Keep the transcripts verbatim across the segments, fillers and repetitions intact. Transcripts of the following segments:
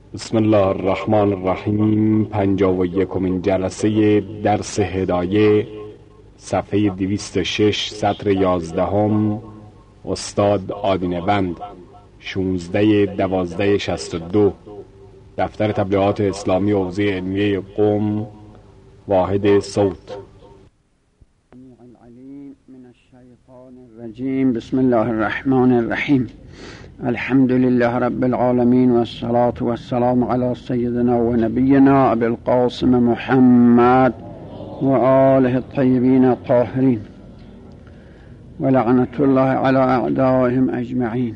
بسم الله الرحمن الرحیم. پنجاه و یکمین جلسه درس هدایه، صفحه دویست و شش، سطر یازدهم. استاد آدینوند، شانزده دوازده شصت و دو. دفتر تبلیغات اسلامی حوزه علمیه قم، واحد صوت. العلیم من الشیطان الرجیم. بسم الله الرحمن الرحیم. الحمد لله رب العالمين، والصلاة والسلام على سيدنا ونبينا أبي القاسم محمد وآله الطيبين الطاهرين، ولعنة الله على أعدائهم أجمعين.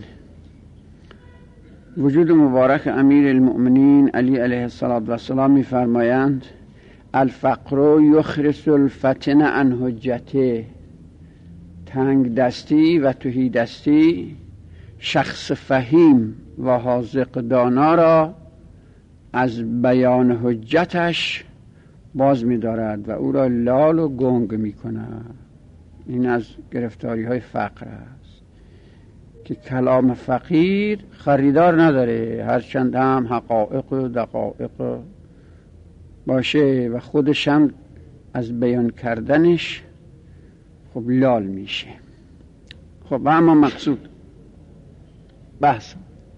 وجود مبارک امیر المؤمنین علی علیه السلام می‌فرمایند: الفقر یخرس الفتن عن حجته. تنگ دستی و تهی دستی شخص فهیم و حاذق دانا را از بیان حجتش باز می دارد و او را لال و گنگ می کند. این از گرفتاری های فقر است که کلام فقیر خریدار نداره، هرچند هم حقایق و دقایق باشه و خودش هم از بیان کردنش خب لال میشه. خب اما مقصود بحث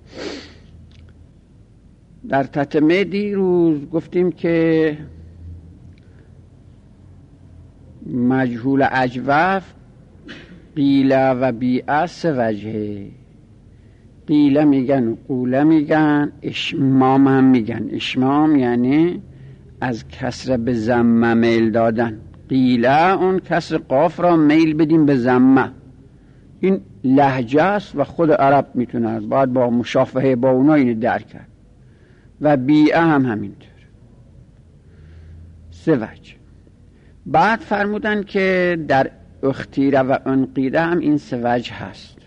در تتمه دیروز گفتیم که مجهول اجوف قیله و بیعه سه وجهه. قیله میگن و قوله میگن، اشمام هم میگن. اشمام یعنی از کسر به ضمه میل دادن. قیله اون کسر قاف را میل بدیم به ضمه. این لهجه است و خود عرب میتونه، باید با مشافهه با اونا اینو درک کرد. و بیعه هم همینطور. سه وجه. بعد فرمودن که در اختیره و انقیده هم این سه وجه هست.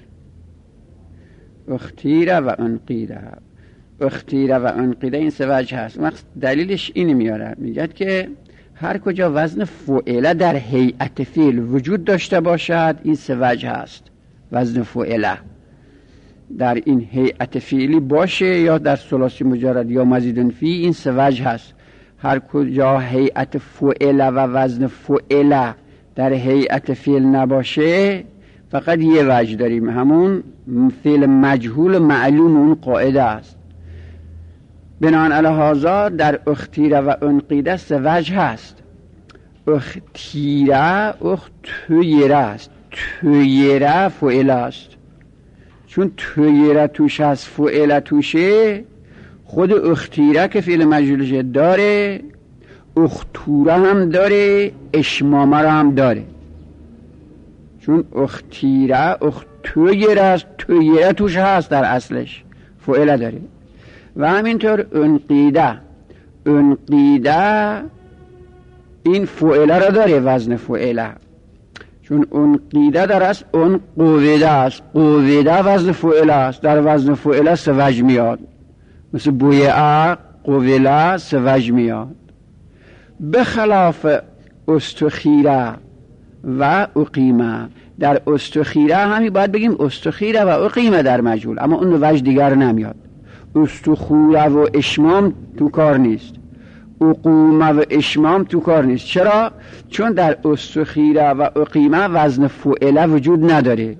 اختیره و انقیده اختیره و انقیده این سه وجه هست. دلیلش اینو میاره، میگه که هر کجا وزن فعله در هیئت فعل وجود داشته باشد این سه وجه هست. وزن فعله در این هیئت فعلی باشه یا در ثلاثی مجرد یا مزید فی، این سه وجه هست. هر کجا هیئت فعله و وزن فعله در هیئت فعل نباشه فقط یه وجه داریم، همون فعل مجهول معلوم. اون قاعده است. بناء علی هذا در اختیره و انقیده سه وجه هست. اختیره اختیره است، تویره فعله است. چون تویره توش هست فعله توشه، خود اختیره که فعل مجهولش داره، اختوره هم داره، اشمامه را هم داره. چون اختیره اختویره است، تویره توش هست در اصلش فعله داره. و همینطور انقیده انقیده این فعله را داره، وزن فعله. چون اون قیده در است، اون قویده است. قویده وزن فعله است. در وزن فعله سه وجه میاد، مثل بویعه، قویله، سه وجه میاد. بخلاف استخیره و اقیمه. در استخیره همی باید بگیم استخیره و اقیمه در مجهول، اما اون وجه دیگر نمیاد. استخوره و اشمام تو کار نیست، اقومه و اشمام تو کار نیست. چرا؟ چون در استخیره و اقیمه وزن فعله وجود نداره.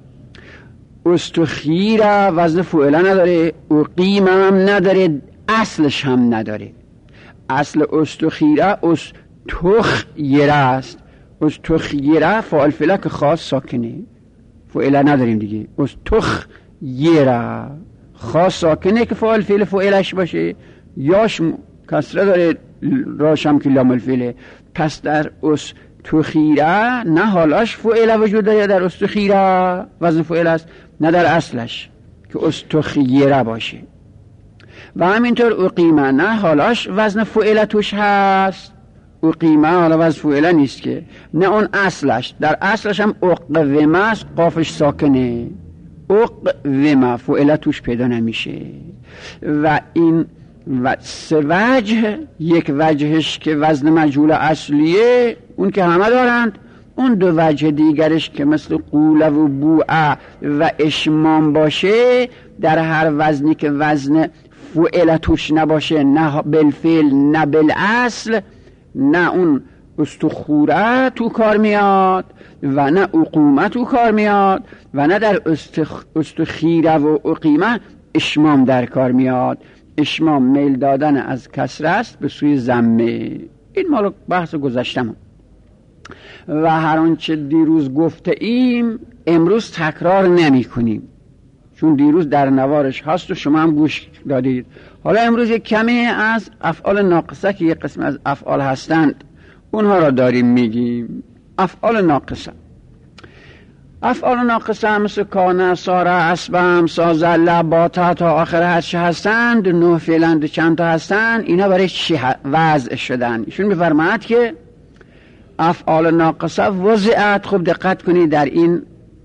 استخیره وزن فعله نداره، اقیمه هم نداره، اصلش هم نداره. اصل استخیره استخیره است. استخیره فاعل فعله که خاص ساکنه، فعله نداریم دیگه. استخیره خاص ساکنه که فاعل فعل فعلش باشه، یاش کسره داره، راشم که لام الفعله. پس در استخیره نه حالاش فعله وجود داره، در استخیره وزن فعله است، نه در اصلش که استخیره باشه. و همینطور اقیمه نه حالاش وزن فعله توش هست، اقیمه حالا وزن فعله نیست که، نه اون اصلش. در اصلش هم اقومه است، قافش ساکنه، اقومه فعله توش پیدا نمیشه. و این و سه وجه، یک وجهش که وزن مجهول اصلیه، اون که همه دارند. اون دو وجه دیگرش که مثل قوله و بوعه و اشمام باشه، در هر وزنی که وزن مرفوع اله توش نباشه، نه بالفعل نه بالاصل، نه اون استخوره تو کار میاد و نه اقومه تو کار میاد و نه در استخ... استخیره و اقیمه اشمام در کار میاد. اشمام میل دادن از کسره است به سوی ضمه. این مال بحث گذشتم و هر آنچه دیروز گفته ایم امروز تکرار نمی کنیم، چون دیروز در نوارش هست و شما هم گوش دادید. حالا امروز یک کمی از افعال ناقصه که یک قسم از افعال هستند اونها را داریم میگیم. افعال ناقصه افعال ناقصه مثل کانه، ساره، اسبم، سازله، باتا تا آخر هرچه هستند، نه فعلند چند تا هستند، اینا برای چی وضع شدن؟ ایشون میفرماید که افعال ناقصه وضعت، خوب دقت کنید در این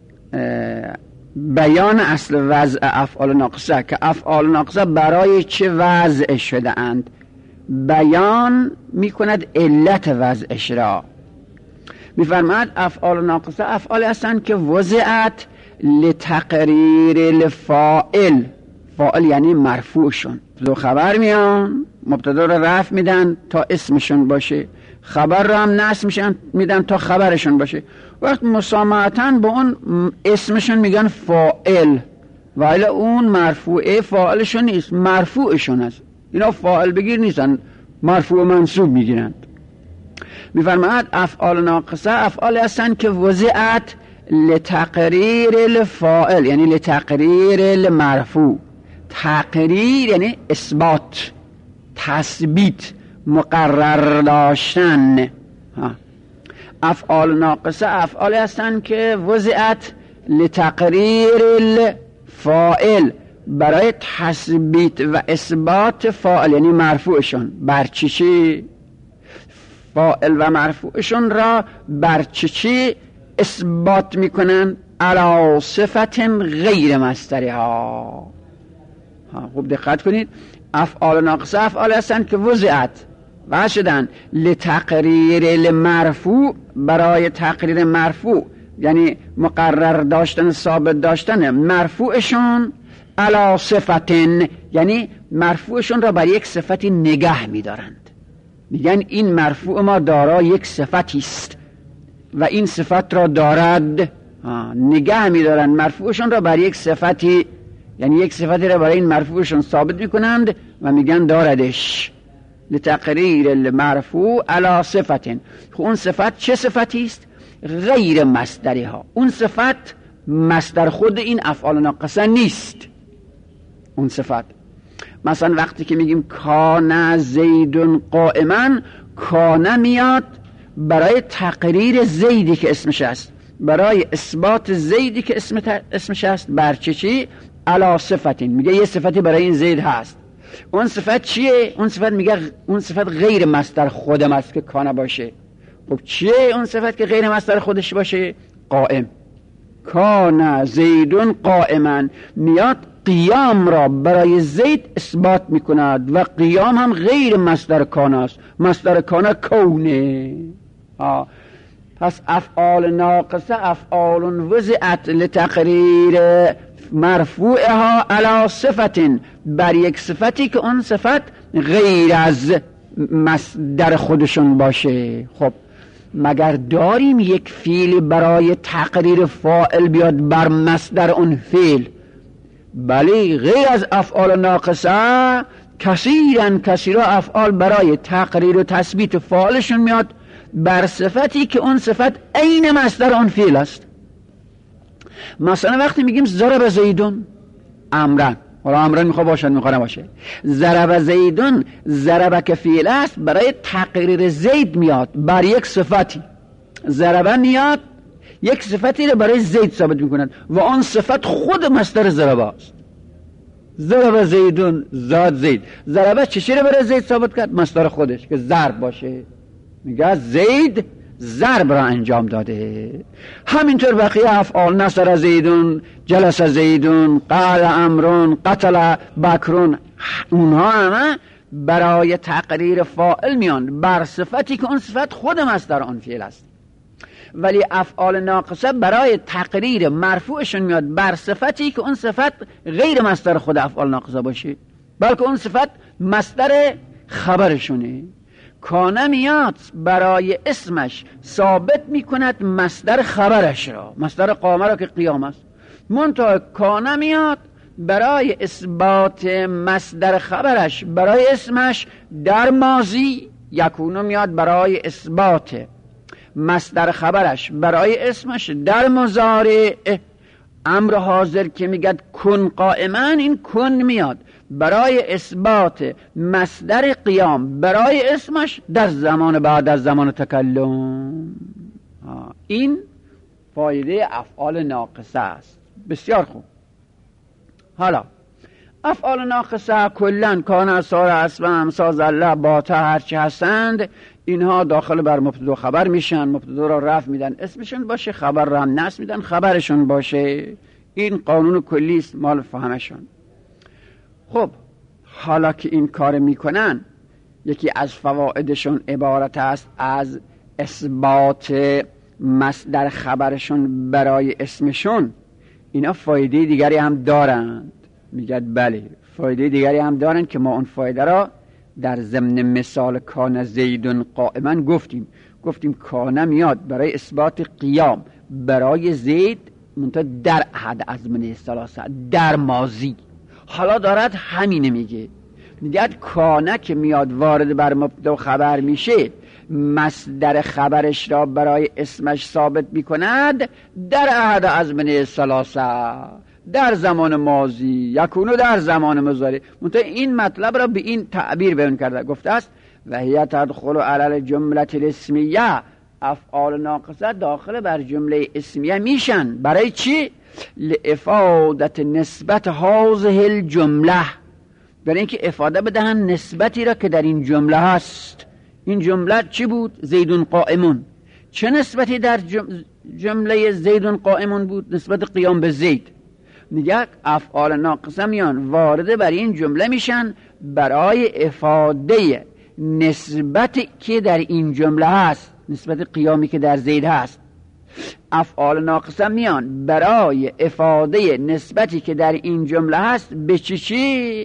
بیان اصل وضع افعال ناقصه که افعال ناقصه برای چه وضع شده اند، بیان میکند علت وضعش را. میفرماید افعال ناقصه افعال هستند که وضعت لتقریر الفاعل، فاعل یعنی مرفوعشون، دو خبر میان مبتدا رو رفع میدن تا اسمشون باشه، خبر رو هم نصب میشن میدن تا خبرشون باشه. وقت مسامحتاً با اون اسمشون میگن فاعل، ولی اون مرفوعه فاعلشون نیست، مرفوعشون است. اینا فاعل بگیر نیستن، مرفوع منصوب میگیرند. میفرماید افعال ناقصه افعال هستند که وضعت لتقریر الفاعل یعنی لتقریر المرفوع. تقریر یعنی اثبات، تثبیت، مقرر داشتن. افعال ناقصه افعال هستند که وضعت لتقریر الفاعل، برای تثبیت و اثبات فاعل یعنی مرفوعشون. بر چی چی؟ فاعل و مرفوعشون را بر چی چی اثبات میکنن؟ علی صفت غیر مصدری ها. خوب دقت کنید، افعال ناقصه افعال هستند که وضعت و شدن لتقریر المرفوع، برای تقریر مرفوع یعنی مقرر داشتن، ثابت داشتن مرفوعشون، علی صفتن یعنی مرفوعشون را بر یک صفتی نگه میدارند. میگن این مرفوع ما دارای یک صفتی است و این صفت را دارد، نگه میدارند مرفوعشون را بر یک صفتی، یعنی یک صفتی را برای این مرفوعشون ثابت میکنند و میگن داردش. لتقریر المرفوع علی صفتن. اون صفت چه صفتی است؟ غیر مصدری ها. اون صفت مصدر خود این افعال ناقصه نیست. اون صفت مثلا وقتی که میگیم کان زیدون قائما، کان میاد برای تقریر زیدی که اسمش است، برای اثبات زیدی که اسم اسمش است. بر چه چی؟ علی صفتین، میگه یه صفتی برای این زید هست. اون صفت چیه؟ اون صفت میگه اون صفت غیر مصدر خودم است که کان باشه. خب چیه اون صفت که غیر مصدر خودش باشه؟ قائم. کان زیدون قائما، میاد قیام را برای زید اثبات میکند و قیام هم غیر مصدر کان است، مصدر کان کونه. آه. پس افعال ناقصه افعال وضعت لتقریر مرفوعها علی صفت، بر یک صفتی که اون صفت غیر از مصدر خودشون باشه. خب مگر داریم یک فعل برای تقریر فاعل بیاد بر مصدر اون فعل؟ بله، غیر از افعال ناقصه کثیرا کثیرا افعال برای تقریر و تثبیت فاعلشون میاد بر صفتی که اون صفت عین مصدر اون فعل است. مثلا وقتی میگیم ضرب زیدون امرن، حالا امرن میخواد باشد میخواد نباشه، ضرب زیدون، ضرب که فعل است برای تقریر زید میاد بر یک صفتی. ضرب میاد یک صفتی رو برای زید ثابت میکنند و آن صفت خود مصدر ضرب است. ضرب زیدون، زاد زید. ضرب چه رو برای زید ثابت کرد؟ مصدر خودش که ضرب باشه. میگه زید ضرب را انجام داده. همینطور بقیه افعال، نصر زیدون، جلس زیدون، قال امرون، قتل بکرون، اونها همه برای تقریر فاعل میان بر صفتی که اون صفت خود مصدر آن فعل است. ولی افعال ناقصه برای تقریر مرفوعشون میاد بر صفتی که اون صفت غیر مصدر خود افعال ناقصه باشه. بلکه اون صفت مصدر خبرشونه. کانه میاد برای اسمش ثابت میکند مصدر خبرش را، مصدر قامه را که قیام است. منتها کانه میاد برای اثبات مصدر خبرش برای اسمش در ماضی، یکونو میاد برای اثبات مصدر خبرش برای اسمش در مضارع. امر حاضر که میگد کن قائما، این کن میاد برای اثبات مصدر قیام برای اسمش در زمان بعد از زمان تکلم. این فایده افعال ناقصه است. بسیار خوب. حالا افعال ناقصه کلن کان، سار، اسم، ساز، الله، باتا، هرچی هستند، اینها داخل بر مبتدا خبر میشن. مبتدا را رفع میدن اسمشون باشه، خبر را هم نصب میدن خبرشون باشه. این قانون کلی است مال فهمشون. خب حالا که این کار میکنن، یکی از فوائدشون عبارت است از اثبات مصدر خبرشون برای اسمشون. اینا فایده دیگری هم دارند. میگد بله فایده دیگری هم دارند که ما اون فایده را در ضمن مثال کان زیدون قائما گفتیم. گفتیم کانه میاد برای اثبات قیام برای زید، منتها در احد ازمنه ثلاثه، در ماضی. حالا دارد همینه میگه. میگه کانه که میاد وارد بر مبتدا خبر میشه، مصدر خبرش را برای اسمش ثابت میکند در احد ازمنه ثلاثه، در زمان ماضی، یکونو در زمان مضارع. منتها این مطلب را به این تعبیر بیان کرده، گفته است و هی تدخل علی الجمله الاسمیه، افعال ناقصه داخل بر جمله اسمیه میشن. برای چی؟ لافادت نسبت هذه الجمله، برای اینکه افاده بدهن نسبتی را که در این جمله هست. این جمله چی بود؟ زیدون قائمون. چه نسبتی در جمله زیدون قائمون بود؟ نسبت قیام به زید. میگه افعال ناقصه میان وارد بر این جمله میشن برای افاده نسبتی که در این جمله هست، نسبت قیامی که در زید هست. افعال ناقصه میان برای افاده نسبتی که در این جمله هست. به چی چی؟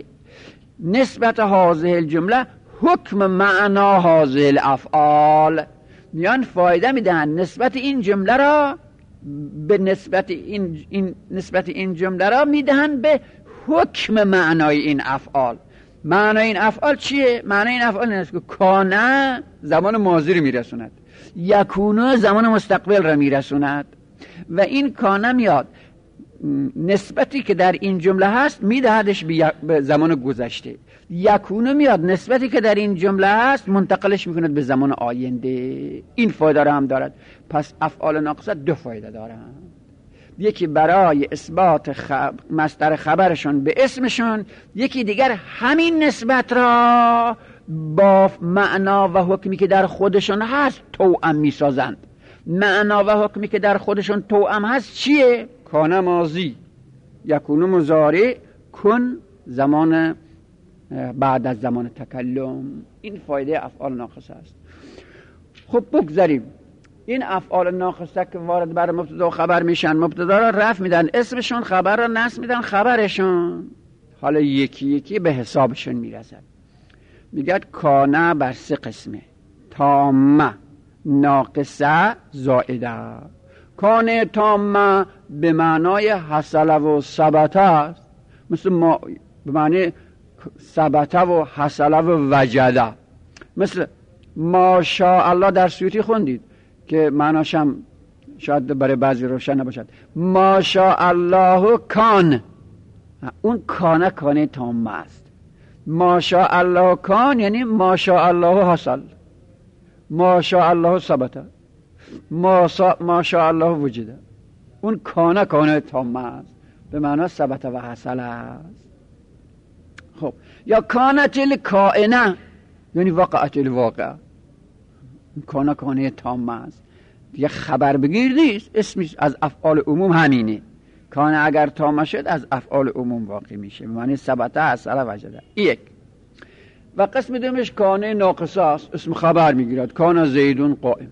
نسبت هذه الجمله حکم معنا هذه الافعال. میان فایده میدن نسبت این جمله را به نسبت این, این نسبت این جمله را میدهن به حکم معنای این افعال. معنای این افعال چیه؟ معنای این افعال این است که کانه زمان ماضی رو میرسوند، یکونو زمان مستقبل رو میرسوند. و این کانه میاد نسبتی که در این جمله هست میدهدش به زمان گذشته. یکونو میاد نسبتی که در این جمله هست منتقلش میکند به زمان آینده. این فایده رو هم دارد. پس افعال ناقصه دو فایده دارند. یکی برای اثبات خب... مصدر خبرشون به اسمشون، یکی دیگر همین نسبت را با معنا و حکمی که در خودشون هست توأم میسازند. معنا و حکمی که در خودشون توأم هست چیه؟ کان ماضی، یکون مضارع، کن زمان بعد از زمان تکلم. این فایده افعال ناقصه است. خب بگذاریم این افعال ناقصه که وارد بر مبتدا خبر میشن، مبتدا را رفع میدن اسمشون، خبر را نصب میدن خبرشون. حالا یکی یکی به حسابشون میرسن. میگه کانه بر سه قسمه: تامه، ناقصه، زائده. کانه تامه به معنای حصل و ثبت است، مثل ما به معنی ثبت و حصل و وجده. مثل ماشاءالله در سیوطی خوندید که معناشم شاید برای بعضی روشن نباشد. ماشاءالله کان، اون کانه کانه تامه است. ماشاءالله کان یعنی ماشاءالله حصل، ماشاءالله ثبت، ماشاءالله وجده. اون کانه کانه تامه است به معنی ثبت و حصل است. خب یا کانت الکائنه یعنی وقعت الواقع. کانه کانه تامه است. یه خبر بگیر نیست، اسمش از افعال عموم همینه. کانه اگر تامه شد از افعال عموم واقع میشه به معنی ثبت حصل وجده. یک. و قسم دومش کانه ناقصه است، اسم خبر میگیرد. کانه زیدون قائم.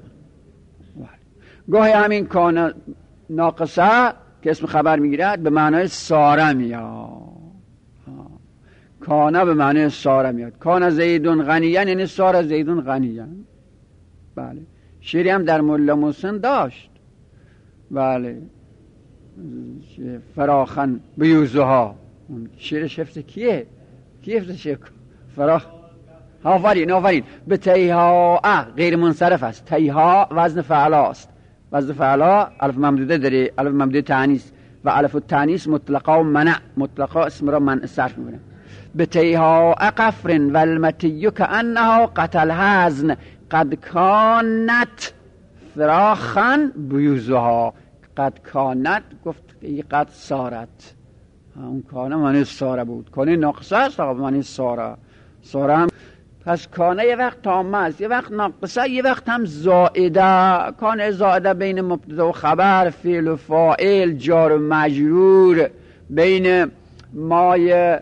گاهی همین کانه ناقصه که اسم خبر میگیرد به معنای ساره میاد. کانه به معنی ساره میاد. کان زیدون غنیان یعنی ساره زیدون غنیان. بله شعری هم در ملا محسن داشت. بله فراخن بیوزها، اون شعر شفت کیه؟ کی حفظ شعر فراخ؟ آفرین آفرین. به تیها اه غیر منصرف است. تیها وزن فعلا است. وزن فعلا الف ممدوده داره، الف ممدوده تانیث و الف التانیث مطلقا و منع. مطلقا اسم را منع صرف میکنه. به تیها اقفر و المتیو که انها قتل هزن قد کانت فراخن بیوزها. قد کانت گفت ای قد سارت، اون کانه معنی ساره بود. کانه ناقصه است آقا معنی ساره. ساره هم پس کانه یه وقت تامه است، یه وقت ناقصه، یه وقت هم زائده. کانه زائده بین مبتدا و خبر، فعل و فاعل، جار و مجرور، بین مای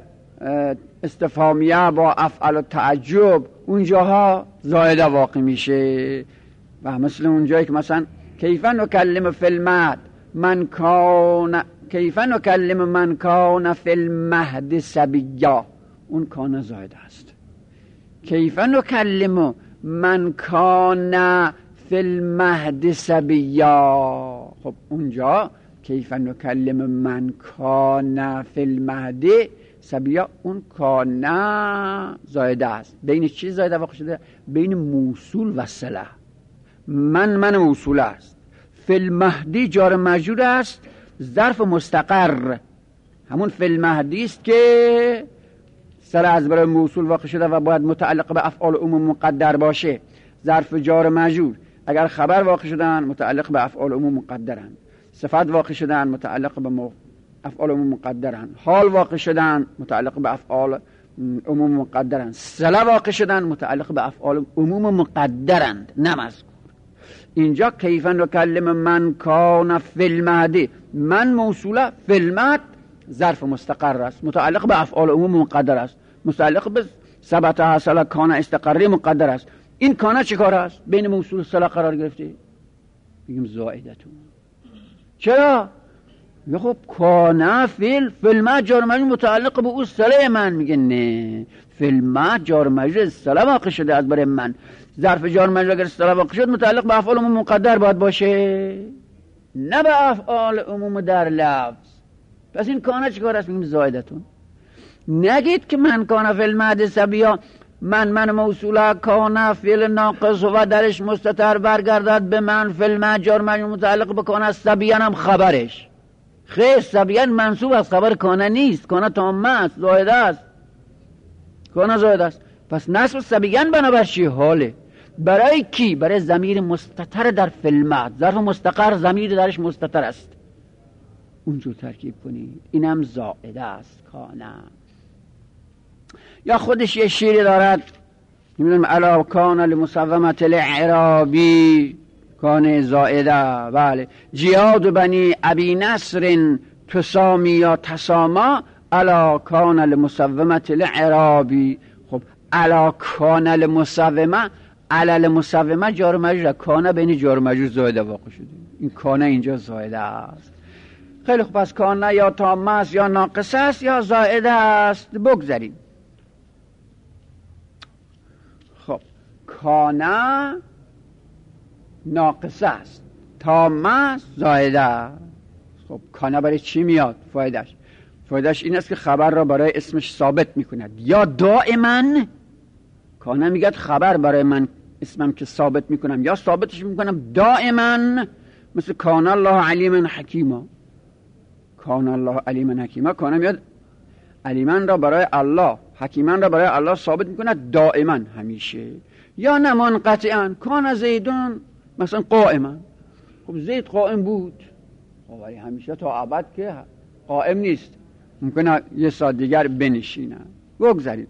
استفهامیه با افعل و تعجب، اونجاها زائده واقع میشه. و مثل اونجایی که مثلا کیف نکلم فی المهد من کان، کیف نکلم من کان فی المهد صبیا، اون کان زائده است. کیف نکلم من کان فی المهد صبیا، خب اونجا کیف نکلم من کان فی المهد صبیا، اون کان زائده است. بین چی زائده واقع شده؟ بین موصول و صله. من من موصول است. فی المهدی جار مجرور است، ظرف مستقر همون فی المهدی است که سر از برای موصول واقع شده و باید متعلق به افعال عموم مقدر باشه. ظرف جار مجرور اگر خبر واقع شدن متعلق به افعال عموم مقدرند، صفت واقع شدن متعلق به افعال عموم مقدرند، حال واقع شدن متعلق به افعال عموم مقدرند، صله واقع شدن متعلق به افعال عموم مقدرند نه مذکور. اینجا کیف نکلم من کان فی المهد، من موصوله، فی المهد ظرف مستقر است متعلق به افعال عموم مقدر است، متعلق به ثبت حصل کان استقری مقدر است. این کانه چه کار است؟ بین موصول و صله قرار گرفته، بگیم زائدتون. چرا؟ یا خب کانه فیل فی المهد جار مجرور متعلق به او صله من، میگه نه فی المهد جار مجرور صله واقع شده از برای من. ظرف جار مجرور اگر صله واقع شد متعلق به افعال عموم مقدر باید باشه نه به افعال عموم در لفظ. پس این کانه چیکار است؟ میگیم زائدتون. نگید که من کانه فی المهد صبیا، من من موصوله، کانه فعل ناقص و درش مستتر برگردد به من، فی المهد جار مجرور متعلق به کانه، صبیان هم خبرش. خیر صبیان منصوب از خبر کانه نیست، کانه تامه است، زائده است، کانه زائده است. پس نصب صبیان بنابر چی؟ حاله. برای کی؟ برای ضمیر مستتر در فی المهد، ظرف مستقر ضمیر درش مستتر است، اونجور ترکیب کنید. اینم زائده است کانه. یا خودش یه شیری دارد نمیدونم الا کان لمصومت الاعرابی، کان زائده. بله جیاد بنی ابی نصر تسامی یا تساما الا کان لمصومت الاعرابی. خب الا کان لمصومه، الا لمصومه جار مجرور، کانه بین جار مجرور زائده واقع شده، این کانه اینجا زائده است. خیلی خوب، پس کانه یا تامه است یا ناقصه است یا زائده است. بگذاریم. خب کانه ناقصه است، تامه است، زائده است. خب کانه برای چی میاد؟ فایدهش فایدهش این است که خبر را برای اسمش ثابت میکند. یا دائما کانه میگه خبر برای من اسمم که ثابت میکنم، یا ثابتش میکنم دائما، مثل کان الله علیما حکیما. کان الله علیما حکیما، کانه میاد علیمن را برای الله، حکیمن را برای الله ثابت میکند دائما، همیشه. یا نه منقطعا، کان زیدون مثلا قائما. خب زید قائم بود، ولی همیشه تا ابد که قائم نیست، ممکنه یه ساعت دیگر بنشینه. بگذاریم.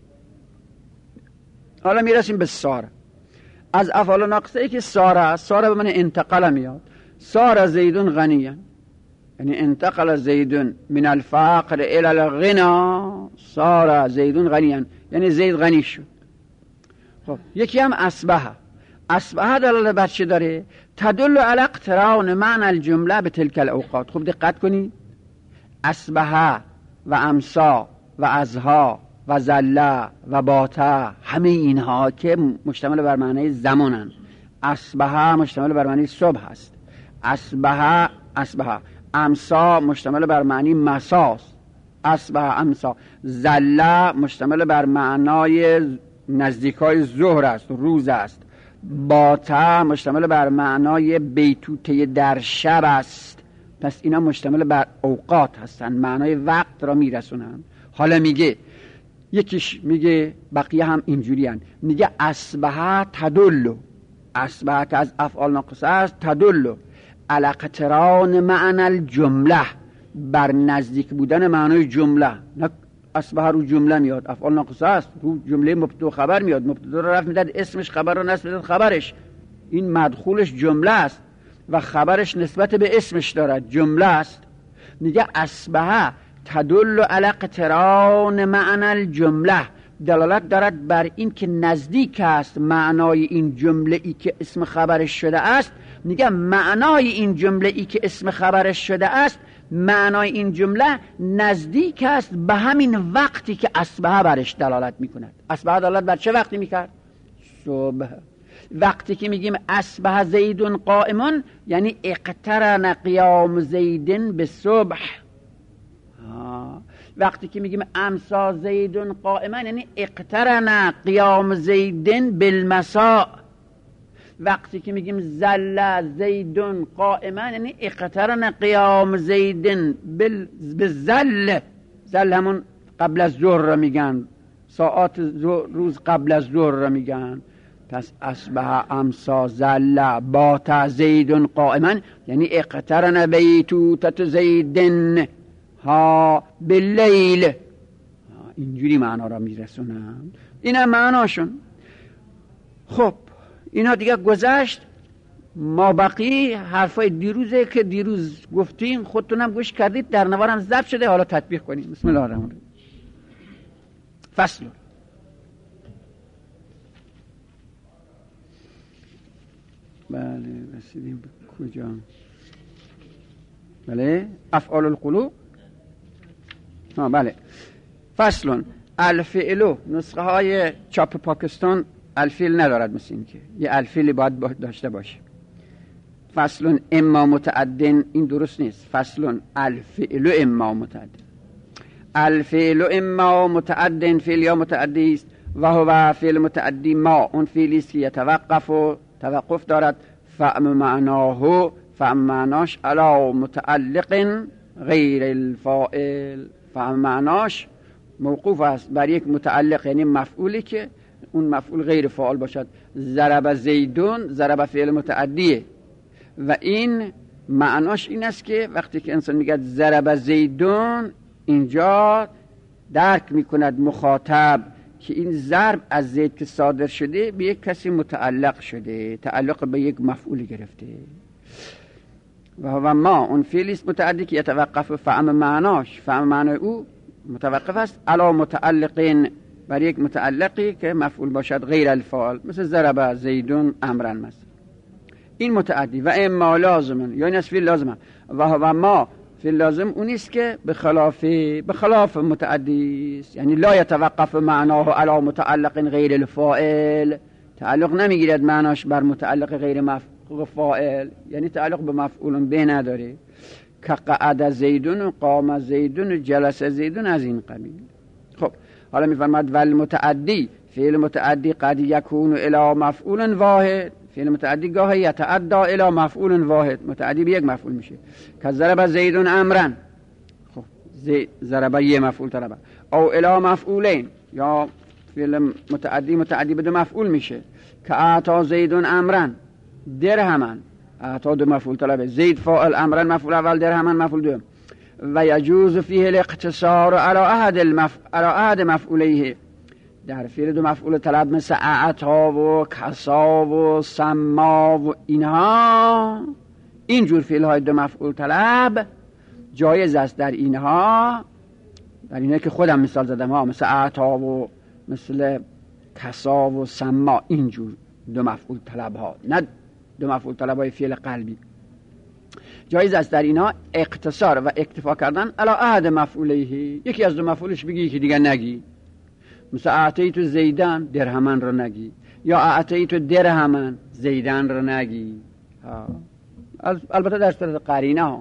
حالا میرسیم به ساره. از افعال ناقصه ای که ساره است، ساره به من انتقال میاد. ساره زیدون غنیا، یعنی انتقل زیدون من الفقر الى الغنا، ساره زیدون غنیا، یعنی زید غنی شد. خب یکی هم اصبح. اصبح دلاله بر چی داره؟ تدل علی اقتران معنی الجمله به تلک الاوقات. خب دقت کنی، اصبح و امسا و ازها و زله و باته، همه اینها که مشتمل بر معنی زمانن. اصبح مشتمل بر معنی صبح است. اصبح اصبح امسا مشتمل بر معنی مساست. اصبح امسا. زله مشتمل بر معنای نزدیکای ظهر است، روز است. باته مشتمل بر معنای بیتوته در شب است. پس اینا مشتمل بر اوقات هستن، معنای وقت را میرسونن. حالا میگه یکیش میگه بقیه هم اینجوری هن. میگه اصبح تدلو، اصبح که از افعال ناقصه است، تدلو علی اقتران معنی الجمله، بر نزدیک بودن معنای جمله. نه اصبح رو جمله میاد، افعال ناقصه است، رو جمله مبتدا خبر میاد، مبتدا رو رفع میداد اسمش، خبر رو نصب میداد خبرش. این مدخولش جمله است و خبرش نسبت به اسمش دارد، جمله است. میگه اصبح تدل علی اقتران معنی الجمله، دلالت دارد بر این که نزدیک است معنای این جمله ای که اسم خبرش شده است. میگه معنای این جمله ای که اسم خبرش شده است، معنای این جمله نزدیک است به همین وقتی که اصبح برش دلالت میکند. اصبح دلالت بر چه وقتی میکرد؟ صبح. وقتی که میگیم اصبح زیدون قائمون، یعنی اقترن قیام زیدن به صبح. وقتی که میگیم امسا زیدون قائمن، یعنی اقترن قیام زیدن بالمساء. وقتی که میگیم زل زیدون قائمن، یعنی اقترن قیام زیدن بالزل. زل همون قبل از ظهر را میگن، ساعات روز قبل از ظهر را میگن. پس اصبح امسا زل بات زیدون قائمن، یعنی اقترن بیتوتت زیدن ها باللیل. اینجوری معنا را میرسونن. اینا معناشون. خب اینا دیگه گذشت. ما بقی حرفای دیروزه که دیروز گفتیم، خودتونم گوش کردید، در نوارم ضبط شده، حالا تطبیق کنیم. بسم الله الرحمن الرحیم. فصل. بله رسیدیم به کجا؟ بله افعال القلوب. ها بله. فصل. الفعل، نسخه های چاپ پاکستان الفعل ندارد، مثل این که یه الفعلی باید داشته باشه. فصل اما متعدن، این درست نیست. فصل الفعل اما متعدن. الفعل اما متعدن، فعل یا متعدی است. و هو فعل متعدی ما، اون فعلی است که یتوقف و توقف دارد. فهم معناه، فهم معناش علی متعلق غیر الفاعل. فهم معناش موقوف است بر یک متعلق، یعنی مفعولی که اون مفعول غیر فاعل باشد. ضرب زیدون، ضرب فعل متعدیه و این معناش این است که وقتی که انسان میگه ضرب زیدون، اینجا درک میکند مخاطب که این ضرب از زید که صادر شده به یک کسی متعلق شده، تعلق به یک مفعول گرفته. و و ما اون فعلی است متعدی که یتوقف، فهم معناش، فهم معنای او متوقف است علی متعلقین، بر یک متعلقی که مفعول باشد غیر الفاعل، مثل ضرب زیدون امرن مثلا. این متعدی. و اما لازمن، یا این از فعل لازمه. و و ما فعل لازم اون است که به خلاف به خلاف متعدی است، یعنی لا یتوقف معناه علی متعلق غیر الفاعل، تعلق نمیگیرد معناش بر متعلق غیر مفعول فاعل، یعنی تعلق به مفعول به نداره. که قعد زیدون و قام زیدون و جلس زیدون، از این قبیل. خب حالا میفرماد ول متعدی، فعل متعدی قد یکون الی مفعول واحد، فعل متعدی گاهی یتعدی الی مفعول واحد، متعدی به یک مفعول میشه. که ضرب زیدون امرن، خب ضرب یه مفعول طلبه. او الی مفعولین، یا فعل متعدی متعدی به دو مفعول میشه. که اعطا زیدون امرن درهمن، اعطا دو مفعول طلبه، زید فاعل، امرن مفعول اول، درهمن مفعول دوم. و یجوز فیه الاقتصار علی احد المف... علی احد مفعولیه، در فعل دو مفعول طلب مثل اعطا و کسا و سما و اینها، اینجور فعل های دو مفعول طلب جایز است در اینها، در اینها که خودم مثال زدم ها، مثل اعطا و مثل کسا و سما، اینجور دو مفعول طلب ها، نه دو مفعول طلب های فعل قلبی. جایز است در اینها اقتصار و اکتفا کردن علی احد مفعولیه، یکی از دو مفعولش بگی که دیگر نگی. مثل اعطیت زیدن درهمن رو نگی، یا اعطیت درهمن زیدن رو نگی. البته در صورت قرینه ها.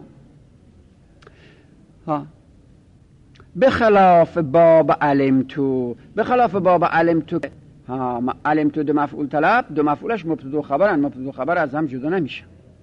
ها به خلاف باب علمتو، به خلاف باب علمتو، ها علمتو دو مفعول طلب، دو مفعولش مبتدا و خبرن، مبتدا و خبر از هم جدا نمیشه.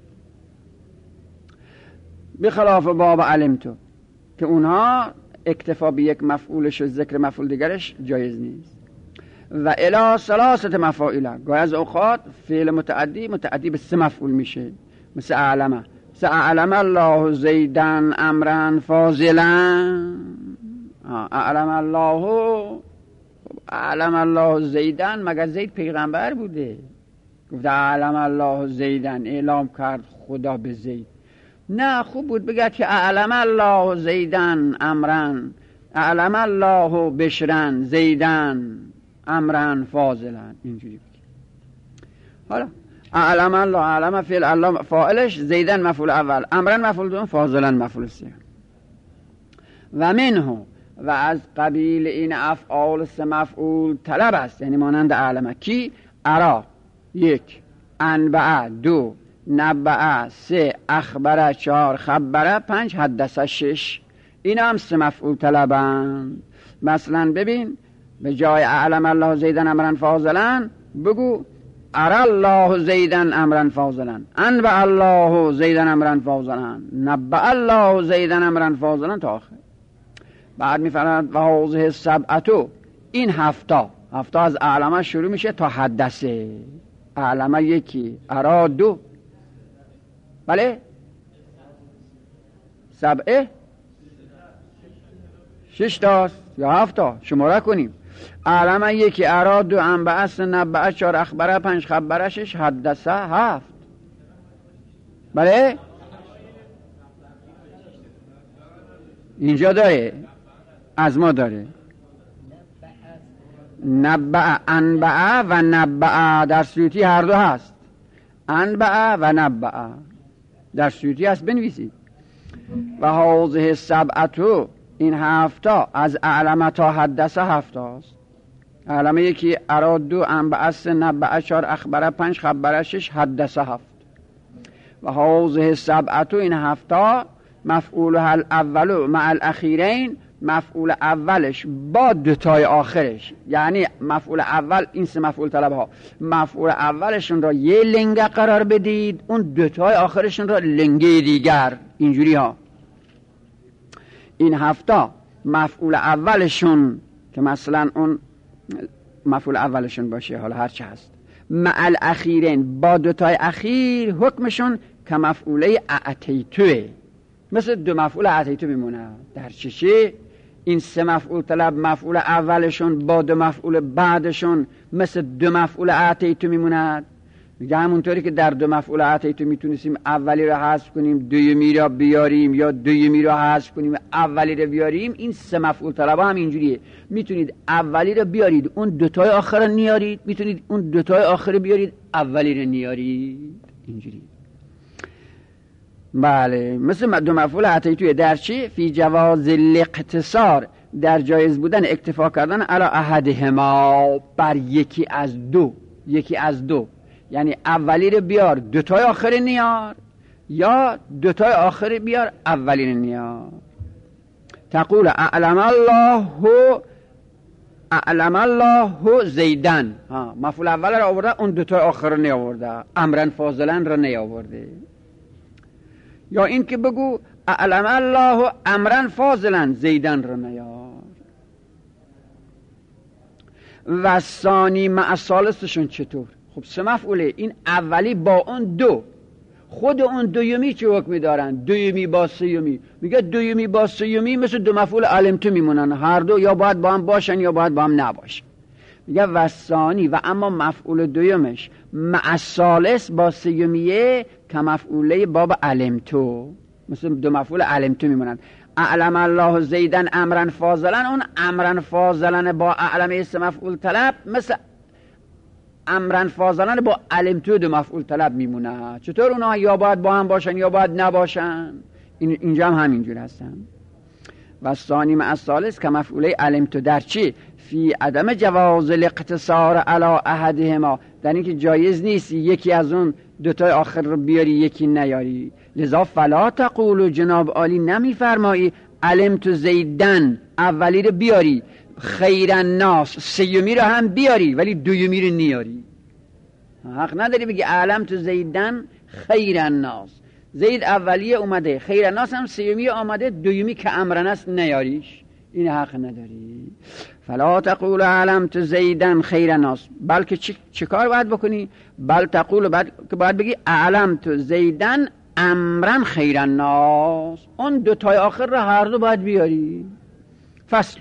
به خلاف باب علمتو که اونها اکتفا به یک مفعولش و ذکر مفعول دیگرش جایز نیست. و الی ثلاثه مفاعیل، گاهی از اوقات فعل متعدی متعدی به سه مفعول میشه، مثل اعلمه، مثل اعلم الله زیدن امرا فاضلا. اعلم الله، اعلم الله زیدن، مگر زید پیغمبر بوده؟ گفت اعلم الله زیدن، اعلام کرد خدا به زید. نه، خوب بود بگه که اعلم الله زیدن امرن، اعلم الله بشرن زیدن امرن فاضلا، اینجوری بگه. حالا اعلم الله، اعلم فعل الله فاعلش، زیدن مفعول اول، امرن مفعول دوم، فاضلا مفعول سوم. و منه، و از قبیل این افعال سه مفعول طلب است، یعنی مانند اعلمه. کی؟ ارا یک، انبعه دو، نبعه سه، اخبره چهار، خبره پنج، حدثه شش. این هم سه مفعول طلبند. مثلا ببین به جای اعلم الله زیدن امرا فاضلا بگو ارا الله زیدن امرا فاضلا، انبع الله زیدن امرا فاضلا، نبع الله زیدن امرا فاضلا تا آخر. بعد میفرماید و هذه سبعتو، این هفتا، هفتا از اعلمه شروع میشه تا حدثه. اعلمه یکی، ارا دو، بله سبعه شش تاست یا هفتا، شماره کنیم. اعلمه یکی، ارا دو، انبعه سه، نبعه چهار، اخبره پنج، خبره شش، حدثه هفت. بله اینجا داره، از ما داره. نبعه، انبعه و نبعه در سیوطی هر دو هست. انبعه و نبعه در سیوطی هست، بنویسید. و هذه سبعتو، این هفتا از اعلمه تا حدثه هفتا است. اعلمه یکی، ارا دو، انبعه سه، نبعه چهار، اخبره پنج، خبره شش، حدثه هفت. و هذه سبعتو، این هفتا مفعولها الاول مع الاخیرین، مفعول اولش با دوتای آخرش، یعنی مفعول اول، این سه مفعول طلب ها، مفعول اولشون را یه لنگه قرار بدید، اون دوتای آخرشون را لنگه دیگر، اینجوری ها. این هفتا مفعول اولشون که مثلا اون مفعول اولشون باشه، حالا هر چه هست، مع الاخیرین با دوتای اخیر، حکمشون که مفعوله اعتیتوه، مثل دو مفعول اعتیتو میمونه. در چشه این سه مفعول طلب مفعول اولشون با دو مفعول بعدشون مثل دو مفعول اعتیتو میمونه. میگه همونطوری که در دو مفعول اعتیتو میتونستیم اولی رو حذف کنیم دومی رو بیاریم، یا دومی رو حذف کنیم اولی رو بیاریم، این سه مفعول طلب هم اینجوریه. میتونید اولی رو بیارید اون دوتای آخر رو نیارید، میتونید اون دوتای آخر بیارید اولی رو نیارید، اینجوری. بله، مثل دو مفعول اعتیتوی در چی؟ فی جواز الاقتصار، در جایز بودن اکتفا کردن علی احدهما، بر یکی از دو، یکی از دو، یعنی اولی رو بیار دوتای آخر نیار، یا دوتای آخر بیار اولی رو نیار. تقول اعلم الله اعلم الله زیدن، ها مفعول اول رو آورده، اون دوتای آخر رو نیاورده، امرن فاضلا رو نیاورده. یا این که بگو اعلم الله امرن فاضلا زیدن رو نیار. و ثانی مع ثالثشون چطور؟ خب سه مفعوله، این اولی با اون دو، خود اون دویمی چه حکمی دارن؟ دویمی با سیومی. میگه دویمی با سیومی مثل دو مفعول علمتو میمونن، هر دو یا باید با هم باشن یا باید با هم نباشن. میگه و ثانی، و اما مفعول دویمش مع ثالث با سیومیه که مفعوله باب علمتو، مثل دو مفعول علمتو میمونن. اعلم الله زیدن امرن فاضلا، اون امرن فاضلا با اعلمه سه مفعول طلب مثل امرن فاضلا با علمتو دو مفعول طلب میمونه. چطور اونا یا باید با هم باشن یا باید نباشن؟ این اینجا هم همینجور هستن. و ثانی مع الثالث که مفعوله علمت در چی؟ فی عدم جواز الاقتصار علی احدهما، در اینکه جایز نیست یکی از اون دوتای آخر رو بیاری یکی نیاری. لذا فلا تقول، جناب عالی نمیفرمایی علمت زیدن اولی رو بیاری، خیر الناس سیومی رو هم بیاری ولی دویمی رو نیاری. حق نداری بگی علمت زیدن خیر الناس، زید اولیه اومده، خیر الناس هم سیومی آمده، دویمی که امرن است نیاریش، این حق نداری. فلا تقول علمت زیدن خیر الناس، بلکه چی, چی کار باید بکنی؟ بل تقول، باید, باید بگی علمت زیدن امرن خیر الناس، اون دوتای آخر رو هر دو باید بیاری. فصل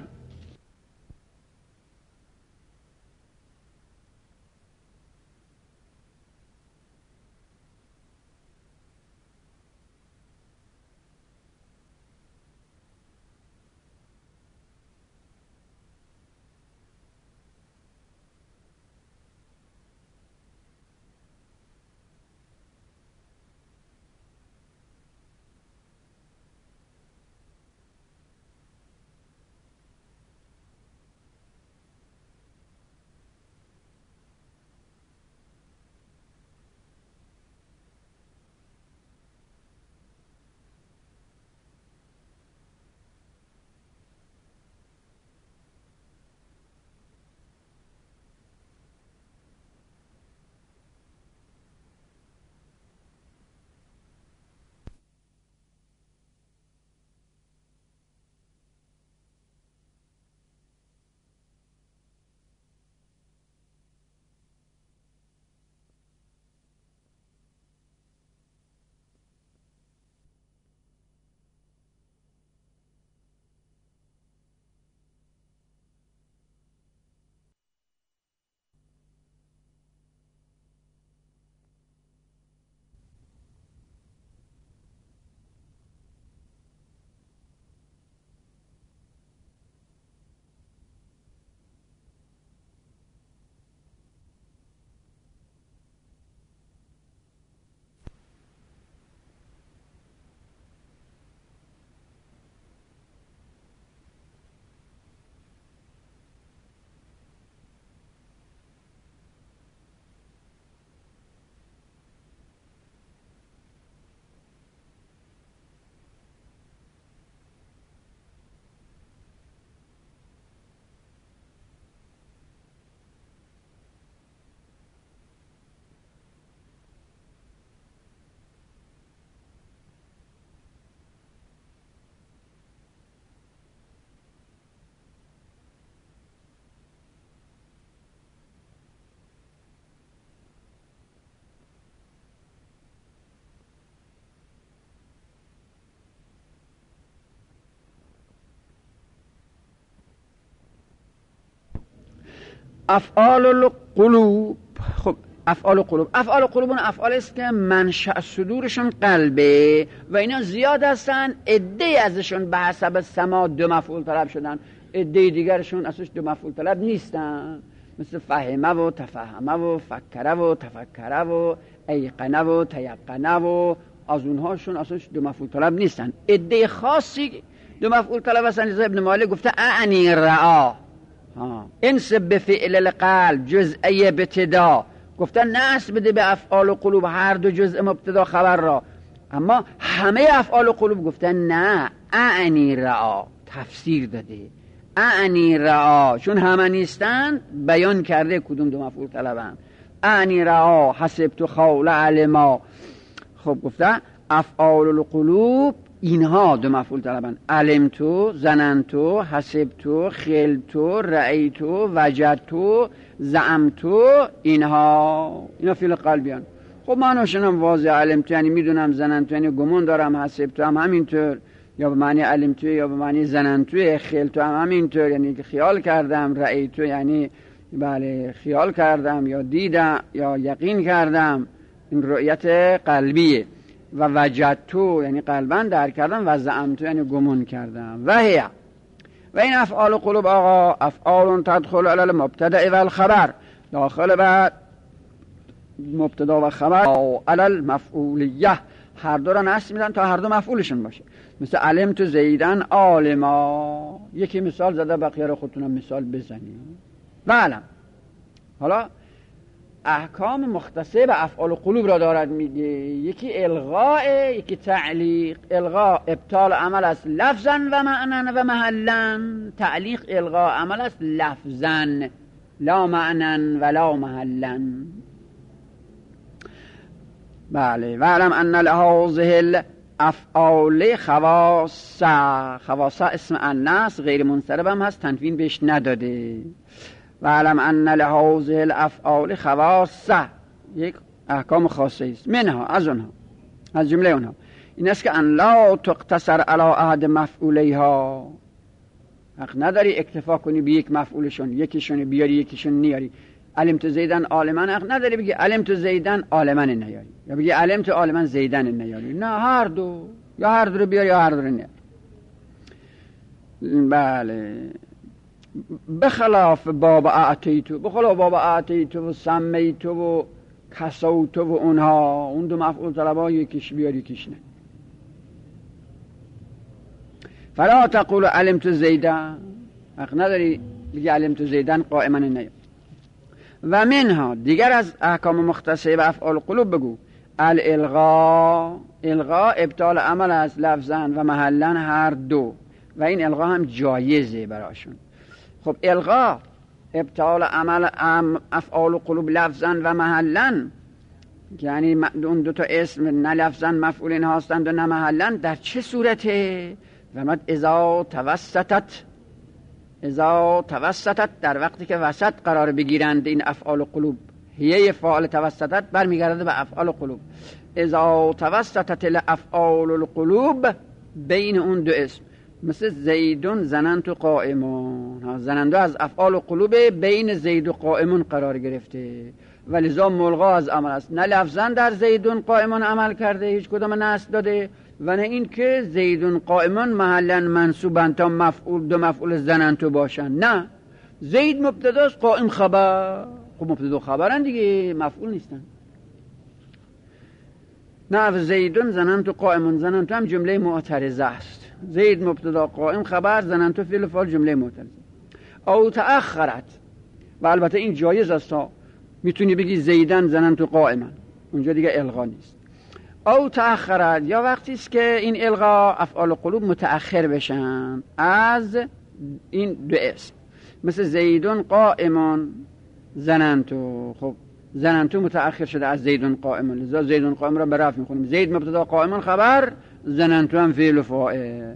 افعال القلوب. خب افعال قلوب، افعال قلوب اون افعال است که منشأ صدورشون قلبه و اینا زیاد هستن، عده ازشون به حسب سما دو مفعول طلب شدن، عده دیگرشون اصلا دو مفعول طلب نیستن، مثل فهمه و تفهمه و فکره و تفکره و ایقنه و تیقنه و از اونهاشون اصلا دو مفعول طلب نیستن، عده خاصی دو مفعول طلب هستن. لذا ابن مالک گفته اعنی رعا انسب به فعل القلب جزئیه ابتدا، گفتن نسب بده به افعال قلوب هر دو جزء مبتدا خبر را، اما همه افعال قلوب گفتن نه اعنی رعا، تفسیر داده اعنی رعا، چون همه نیستن بیان کرده کدوم دو مفعول طلبن. اعنی رعا حسبت خول علما، خب گفته افعال القلوب اینها دو مفعول طلبن، علمتو، زننتو، حسبتو، خلتو، رأیتو، وجدتو، زعمتو، اینها اینا فعل قلبیان. خب معناشون هم واضح، علمتو یعنی میدونم، زننتو یعنی گمان دارم، حسبتو هم همینطور یا به معنی علمتو یا به معنی زننتو، خلتو هم همینطور یعنی که خیال کردم، رأیتو یعنی بله خیال کردم یا دیدم یا یقین کردم، این رؤیت قلبیه. و وجدتو یعنی قلبا درک کردم، و زعمتو یعنی گمان کردم. و هی و این افعال قلوب آقا افعال تدخل علی المبتدا و الخبر، داخل بعد مبتدا و خبر، علی المفعولیه هر دو را نصب میدن تا هر دو مفعولشون باشه. مثل علمت زیدن عالما، یکی مثال زده بقیه رو خودتون مثال بزنید. بله حالا احکام مختصه به افعال قلوب را دارد میگه. یکی الغاء، یکی تعلیق. الغاء ابطال عمل است لفظا و معنی و محلا. تعلیق الغاء عمل است لفظا لا معنی و لا محلا. بله وعلم ان لهذه الافعال خواص. خواص اسم انث غیر منصرف هم هست، تنوین بهش نداده. وعلم ان لهذه الافعال خواص، یک احکام خاصه است. منها، از اونها، از جمله اونها این است که ان لا تقتصر علی احد مفعولیها. حق نداری اکتفا کنی به یک مفعولشون، یکیشون بیاری یکیشون نیاری. علمت زیدن عالما، حق نداری بگی علمت زیدن عالما نیاری، یا بگی علمت عالما زیدن نیاری. نه، هر دو، یا هر دو رو بیاری یا هر دو رو نیاری. بله بخلاف باب اعطیتو، بخلاف باب اعطیتو و سمیتو و کسوتو و اونها، اون دو مفعول طلبا یکیش بیاری یکیش نه. فلا تقول علمت زیدن، حق نداری بگی علمت زیدن قائما نیاری. و منها، دیگر از احکام مختصه به افعال قلوب بگو الالغاء. الغاء ابطال عمل از لفظا و محلا هر دو، و این الغاء هم جایزه براشون. خب الغاء ابطال عمل افعال قلوب لفظا و محلا، یعنی اون دو تا اسم نه لفظا مفعول اینها هستند و نه محلا، در چه صورته؟ و اذا توسطت، اذا توسطت در وقتی که وسط قرار بگیرند این افعال قلوب. هیه فاعل توسطت برمیگرده به افعال قلوب. اذا توسطت الافعال القلوب بین اون دو اسم، مثل زیدون زننت قائمون. زننده از افعال قلوب بین زید و قائمون قرار گرفته، ولذا ملغا از عمل است. نه لفظا در زیدون قائمون عمل کرده، هیچ کدام نصب داده، و نه این که زیدون قائمون محلا منصوبن تا مفعول دو مفعول زننتو باشن. نه، زید مبتداست، قائم خبر. خب مبتدا خبرن دیگه، مفعول نیستن. نه، زیدون زننتو قائمون، زننتو هم جمله معترضه است. زید مبتدا قائم خبر، زننتو فعل فاعل جمله معترضه. او تأخرت، و البته این جایز است، میتونی بگی زیدن زننتو قائمن، اونجا دیگه الغا نیست. او تأخرت، یا وقتی است که این الغا افعال قلوب متأخر بشن از این دو اسم، مثل زیدون قائمون زننتو. خب زننتو متأخر شده از زیدون قائمون، لذا زیدون قائم را به رفع میخونیم. زید مبتدا قائمون خبر، زننتو هم فعل و فاعل.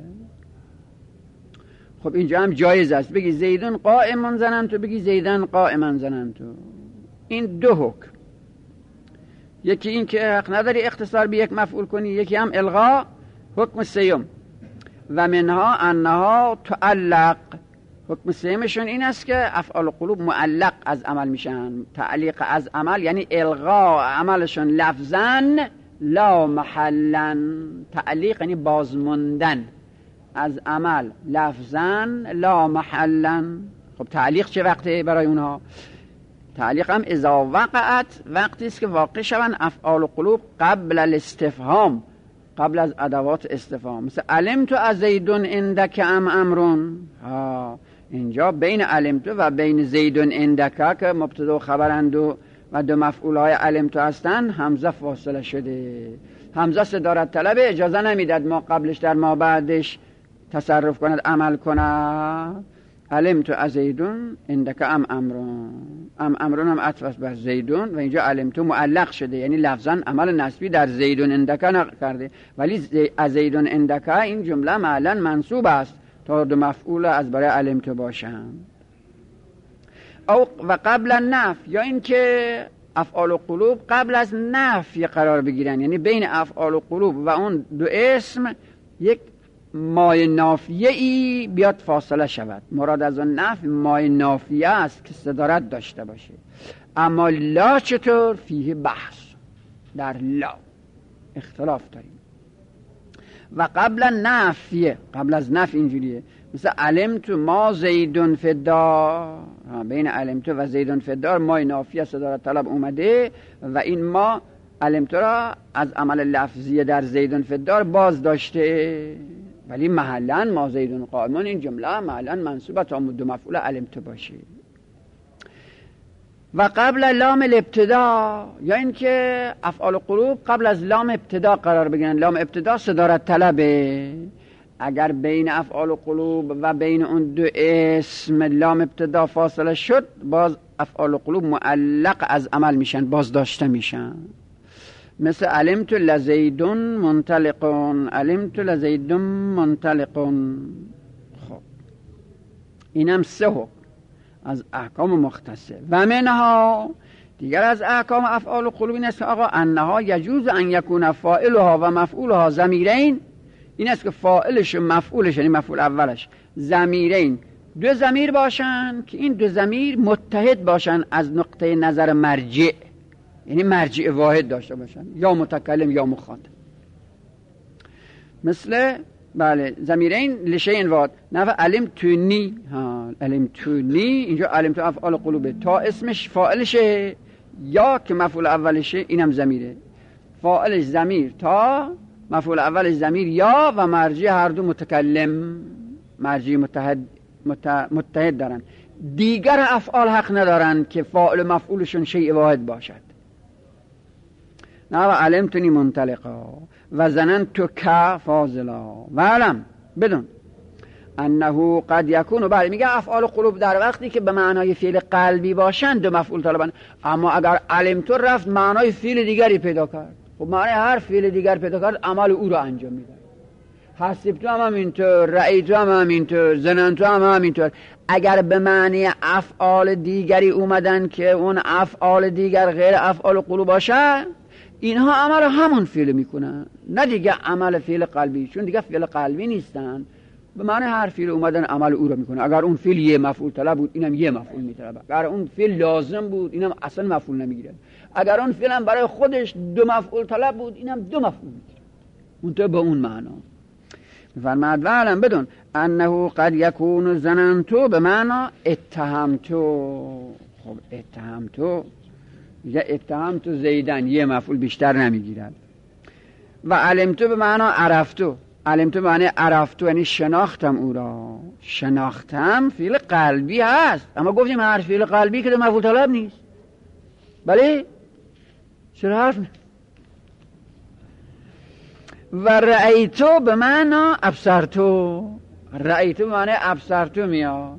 خب اینجا هم جایز است بگی زیدون قائمون زننتو، بگی زیدن قائمن زننتو. این دو حکم، یکی این که حق نداری اختصار به یک مفعول کنی، یکی هم الغا. حکم سیوم و منها انها تعلق. حکم سیومشون این است که افعال قلوب معلق از عمل میشن. تعلیق از عمل یعنی الغا عملشون لفظا لا محلا. تعلیق یعنی بازموندن از عمل لفظا لا محلا. خب تعلیق چه وقته برای اونها؟ تعلیق هم اذا وقعت، وقتی است که واقع شوند افعال قلوب قبل الاستفهام، قبل از ادوات استفهام. مثل علمت از زیدون عندک ام امرون. ها اینجا بین علمت و بین زیدون عندک که مبتدا و خبرند و دو مفعول های علمت هستن، همزه فاصله شده. همزه صدارت طلب، اجازه نمیداد ما قبلش در ما بعدش تصرف کند، عمل کند. علمت از زیدون عندک ام امرون. ام امرون هم عطف بر زیدون و اینجا علمت معلق شده، یعنی لفظا عمل نسبی در زیدون عندک نقل کرده، ولی از زیدون عندک این جمله معلا منصوب است تا دو مفعول از برای علمت باشن. او و قبل النفی، یا این که افعال قلوب قبل از نفی قرار بگیرن، یعنی بین افعال قلوب و اون دو اسم یک مای نافیه ای بیاد فاصله شود. مراد از اون نفی مای نافیه است که صدارت داشته باشه. اما لا چطور؟ فیه بحث، در لا اختلاف داریم. و قبل نفیه، قبل از نفی اینجوریه، مثل علمت ما زیدون فی الدار. بین علمت و زیدون فی الدار مای نافیه صدارت طلب اومده و این ما علمت را از عمل لفظی در زیدون فی الدار باز داشته، ولی محلا ما زیدون قائمون این جمله محلا منصوبه تا دو مفعول علمت باشه. و قبل لام الابتدا، یا اینکه افعال قلوب قبل از لام ابتدا قرار بگیرن. لام ابتدا صدارت طلبه، اگر بین افعال قلوب و بین اون دو اسم لام ابتدا فاصله شد، باز افعال قلوب معلق از عمل میشن، باز داشته میشن. مثل علمت لزیدون منطلقون، علمت لزیدون منطلقون. خب اینم سه حکم از احکام مختصه. و منها، دیگر از احکام افعال قلوب این است که آقا انها یجوز ان یکون فاعلها و مفعولها ضمیرین، این است که فاعلش و مفعولش، یعنی مفعول اولش، ضمیرین، دو ضمیر باشن که این دو ضمیر متحد باشن از نقطه نظر مرجع، یعنی مرجع واحد داشته باشن، یا متکلم یا مخاطب. مثل بله ضمیرین لشیء واحد، نحو علمتنی، ها علمتنی، اینجا علمت افعال قلوبه، تا اسمش فاعلشه یا که مفعول اولشه، اینم ضمیره، فاعلش ضمیر تا، مفعول اولش ضمیر یا، و مرجع هر دو متکلم، مرجع متحد متحد دارن. دیگر افعال حق ندارن که فاعل مفعولشون شیء واحد باشد. نه علمتنی منطلقا و ظننت که فاضلا و علم بدون انه قد یکون، بله میگه افعال قلوب در وقتی که به معنای فعل قلبی باشند دو مفعول طلبن، اما اگر علمت رفت معنای فعل دیگری پیدا کرد، خب معنای هر فعل دیگر پیدا کرد عمل او رو انجام میده. حسبت هم همینطور، رأیت هم همینطور، ظننت هم همینطور. اگر به معنی افعال دیگری اومدن که اون افعال دیگر غیر افعال قلوب باشه، اینها عمل همون فعل میکنن، نه دیگه عمل فعل قلبی، چون دیگه فعل قلبی نیستن. به معنی هر فعل اومدن عمل او رو میکنه. اگر اون فعل یه مفعول طلب بود، اینم یه مفعول میطلبه. اگر اون فعل لازم بود، اینم اصلا مفعول نمیگیره. اگر اون فعل هم برای خودش دو مفعول طلب بود، اینم دو مفعول میگیره. اون تو به اون معنا فرماد و علم بدون انه قد یکون ظننتو به معنا اتهمتو. خب اتهمتو یا اتهمتو زیدن، یه مفعول بیشتر نمیگیرد. و علمتو به معنا عرفتو، علمتو به معنی عرفتو یعنی شناختم او را. شناختم فعل قلبی هست، اما گفتیم هر فعل قلبی که مفعول طلب نیست. بله چرا حرف نه؟ و رأیتو به معنا ابصرتو، رأیتو به معنی ابصرتو میاد.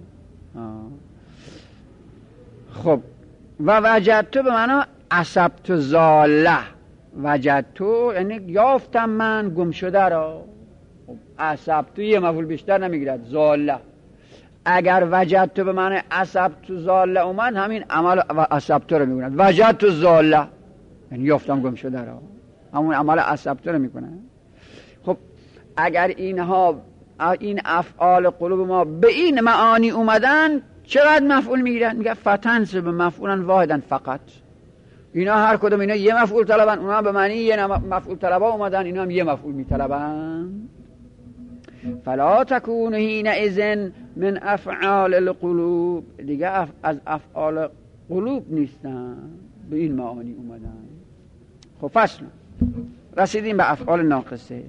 خب و وجدتو به معنا اصبتو زاله، وجدتو یعنی یافتم من گم شده را. اصبتو یه مفعول بیشتر نمیگیرد، زاله. اگر وجدتو به معنی اصبتو زاله اومد، همین عمل اصبتو رو میگوند، وجدتو زاله یعنی یافتم گم شده را، همون عمل اصبتو رو میکنن. خب اگر اینها این افعال قلوب ما به این معانی اومدن، چقدر مفعول میگیرن؟ میگه فتنس به مفعولن واحدن فقط. اینا هر کدوم اینا یه مفعول طلبن، اونا به معنی یه مفعول طلبا اومدن، اینا هم یه مفعول میطلبن. فلا تکون حین اذن من افعال القلوب، دیگه اف... از افعال قلوب نیستن، به این معانی اومدن. خب فصل رسیدیم به افعال ناقصه.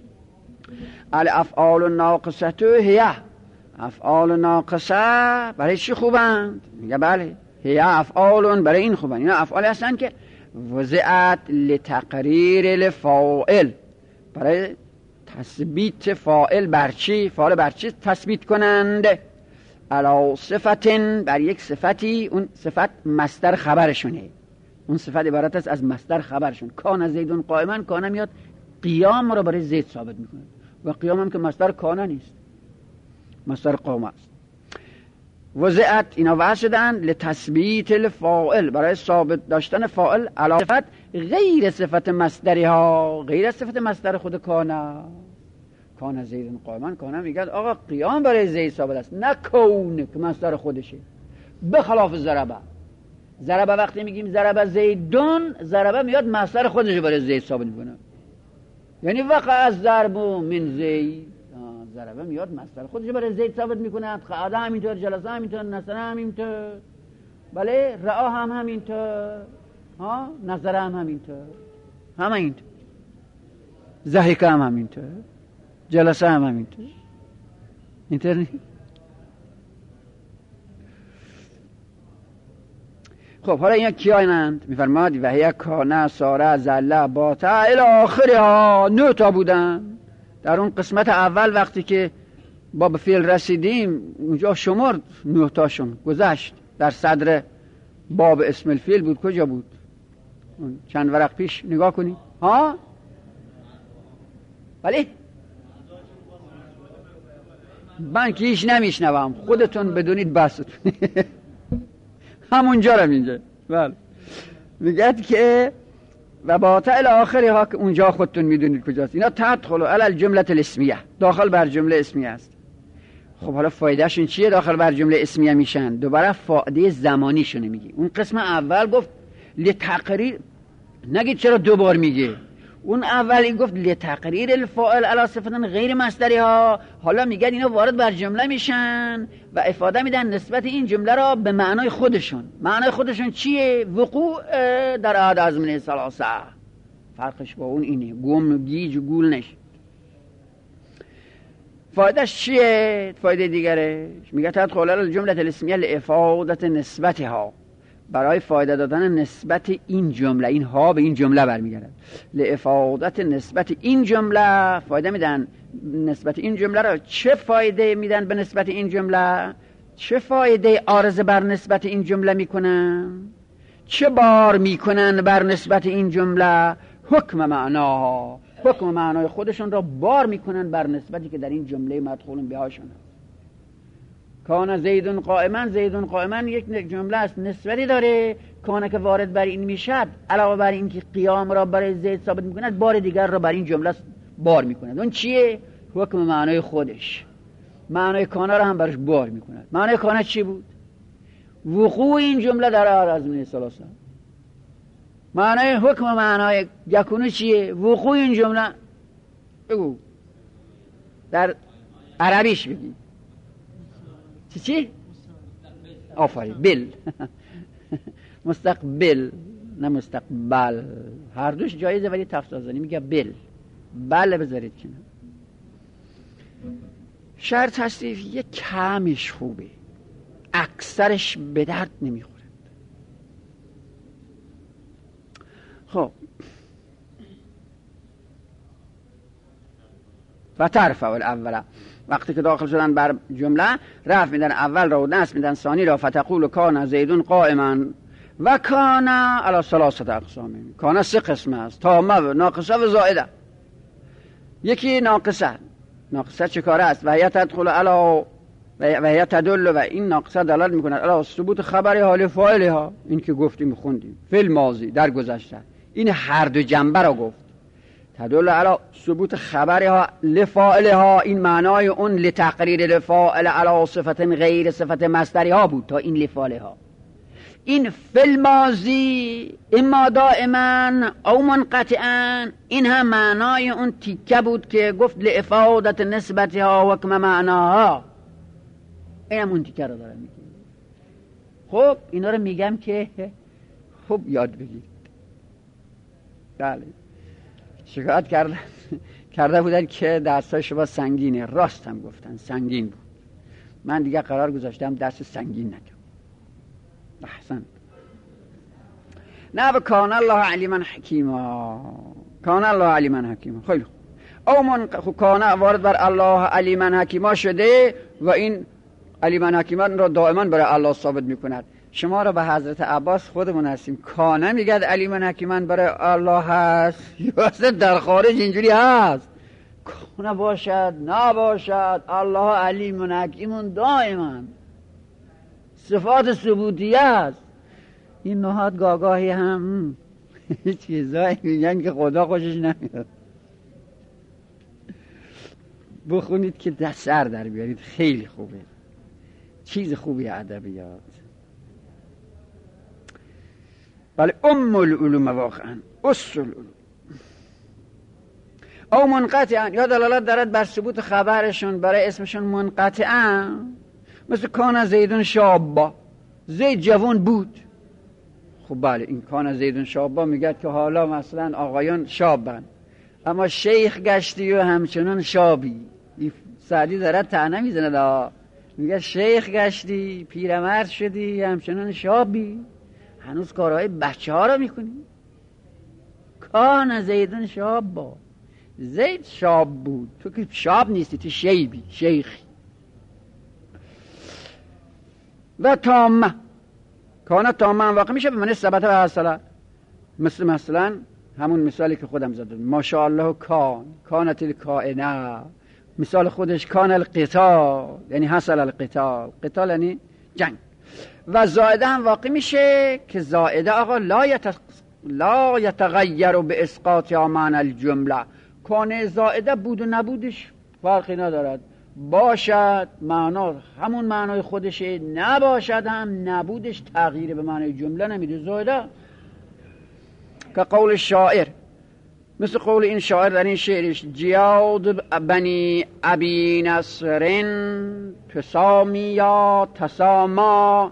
الافعال ناقصه تو هیه، افعال ناقصه برای چی خوبند؟ میگه بله هیه افعال برای این خوبند. اینا افعال هستن که وضعت لتقریر الفاعل، برای تثبیت فاعل بر چی؟ فاعل بر چی تثبیت کنند؟ علا صفتن، بر یک صفتی. اون صفت مصدر خبرشونه، اون صفت عبارت است از مصدر خبرشون. کان زیدون قائما، کان میاد قیام رو برای زید ثابت میکنه، و قیام هم که مصدر کان نیست، مصدر قام است. وضعت اینا وضع شدن لتثبیت الفاعل، برای ثابت داشتن فاعل علا صفت غیر صفت مصدری ها، غیر صفت مصدر خود کان. کان زیدون قائما، کان میگه آقا قیام برای زید ثابت است، نه کون که مصدر خودشه، به خلاف ضربه. ضربه وقتی میگیم ضربه زیدون، ضربه میاد مصدر خودش برای زید ثابت میکنه، یعنی وقع از ضرب من زید، ضربه میاد مصدر خودش برای زید ثابت میکنه. قعده همینطور، جلسه همینطور، نصره همینطور، بله رعا هم همینطور، ها نظره هم همینطور. همه اینطور، ضحکه هم همینطور، جلسه هم همینطور. اینطور نیست؟ خب حالا اینا کیانند؟ میفرماد و هی کانه ساره زله باته الی آخرها، نه تا بودن. در اون قسمت اول وقتی که با به فعل رسیدیم اونجا شمرد نه تاشون گذشت. در صدر باب اسم الفعل بود. کجا بود؟ چند ورق پیش نگاه کنید. ها؟ ولی من که هیچ نمیشنوم، خودتون بدونید بستون. همونجا رو اینجا. بله میگه که و باطل الاخری ها که اونجا خودتون میدونید کجاست. اینا تدخلوا علی الجمله الاسمیه، داخل بر جمله اسمیه است. خب حالا فایدهشون چیه داخل بر جمله اسمیه میشن؟ دوباره فایده زمانیشونه میگی. اون قسم اول گفت لتقریر، نگید چرا دوبار میگه. اون اولی گفت لتقریر الفاعل علی صفت غیر مصدری ها. حالا میگن اینا وارد بر جمله میشن و افاده میدن نسبت این جمله را به معنای خودشون. معنای خودشون چیه؟ وقوع در احد ازمنه ثلاثه. فرقش با اون اینه، گم گیج و گول نشه. فایدهش چیه؟ فایده دیگرش میگه تدخل الجمله الاسمیه لافاده نسبتها، برای فایده دادن نسبت این جمله، این ها به این جمله برمیگردد. لافاده نسبت این جمله، فایده میدن نسبت این جمله را. چه فایده میدن به نسبت این جمله؟ چه فایده عارضه بر نسبت این جمله میکنن؟ چه بار میکنن بر نسبت این جمله؟ حکم معناها، حکم معنای خودشون را بار میکنن بر نسبتی که در این جمله مدخول بهاشون هست. کان زیدون قائما، زیدون قائما یک جمله است نسبتی داره. کانه که وارد بر این میشد علاوه بر این که قیام را برای زید ثابت میکند، بار دیگر را بر این جمله بار میکند. اون چیه؟ حکم معنای خودش. معنای کانه را هم برش بار میکند. معنای کانه چی بود؟ وقوع این جمله در ازمنه ثلاثه. معنای حکم معنای یکونو چیه؟ وقوع این جمله. بگو در عربیش بگی چی چی؟ آفرین، بل. مستقبل نه مستقبل، هر دوش جایزه ولی تفسیرزنی میگه بل. بله بذارید کنه. شعر تصریفی کمش خوبه، اکثرش به درد نمیخوره. خب و ترفع الاول، وقتی که داخل شدن بر جمله رفع میدن اول را و نصب میدن ثانی را. فتقول کان زیدون قائما و کان علی ثلاثه اقسام. کان سه قسم است، تامه و ناقصه و زائده. یکی ناقصه. ناقصه چه کاره است؟ و هي تدخل علی و هي تدل، و این ناقصه دلالت میکند علی ثبوت خبر حال فاعلها. این که گفتیم خوندیم فعل ماضی در گذشته، این هر دو جنبه را گفت. تدل علی ثبوت خبرها لفاعلها، این معنای اون لتقریر لفاعل علی صفت غیر صفت مصدری ها بود تا این لفاعلها. این فعل ماضی اما دائما او منقطعا، این هم معنای اون تیکه بود که گفت لافادت نسبتها و حکم معناها. این هم اون تیکه رو دارم میگم. خب اینا رو میگم که خب یاد بگید. بله شکایت کرده کرده بودن که درسای شما سنگینه. راست هم گفتن سنگین بود. من دیگه قرار گذاشتم درس سنگین نکنم. احسن. نه کان الله علیما حکیما، کان الله علیما حکیما. خیلی خوب. او من کان وارد بر الله علیما حکیما شده و این علیما حکیما را دائما برای الله ثابت میکند. شما را به حضرت عباس خودمون هستیم، کانه میگه علیما حکیما برای الله هست یا اصلا در خارج اینجوری هست؟ کانه باشد نباشد الله علیم حکیم دائما صفات ثبوتیه است. این نهاد گاگاهی هم چیزایی میگن که خدا خوشش نمیاد. بخونید که دست سر در بیارید، خیلی خوبه، چیز خوبی ادبیات. بله ام العلوم واقعا، اصل العلوم. او منقطعا یا دلالت دارد بر ثبوت خبرشون برای اسمشون منقطعا، مثل کان زیدون شابا، زید جوان بود. خب بله این کان زیدون شابا میگه که حالا مثلا آقایان شابن، اما شیخ گشتی و همچنان شابی. سعدی داره طعنه میزنه، میگه شیخ گشتی پیرمرد شدی همچنان شابی، هنوز کارهای بچه ها رو میکنی. کان زیدون شابا، زید شاب بود، تو که شاب نیستی، تو شیبی، شیخی. و تامه، کان تامه هم واقع میشه به معنی ثبت و حصله، مثل مثلا همون مثالی که خودم زدم، ماشاءالله کان کانت الکائنه، مثال خودش کان القتال یعنی حصل القتال، قتال یعنی جنگ. و زائده هم واقع میشه که زائده آقا لا یت لا یتغیر به اسقاط یا معنی الجمله، کان زائده بود و نبودش فرقی ندارد، باشد معنا همون معنای خودشه، نباشد هم نبودش تغییر به معنی جمله نمیده زائده. که قول شاعر، مثل قول این شاعر در این شعرش، جیاد بنی ابی نصرن تسامی یا تساما،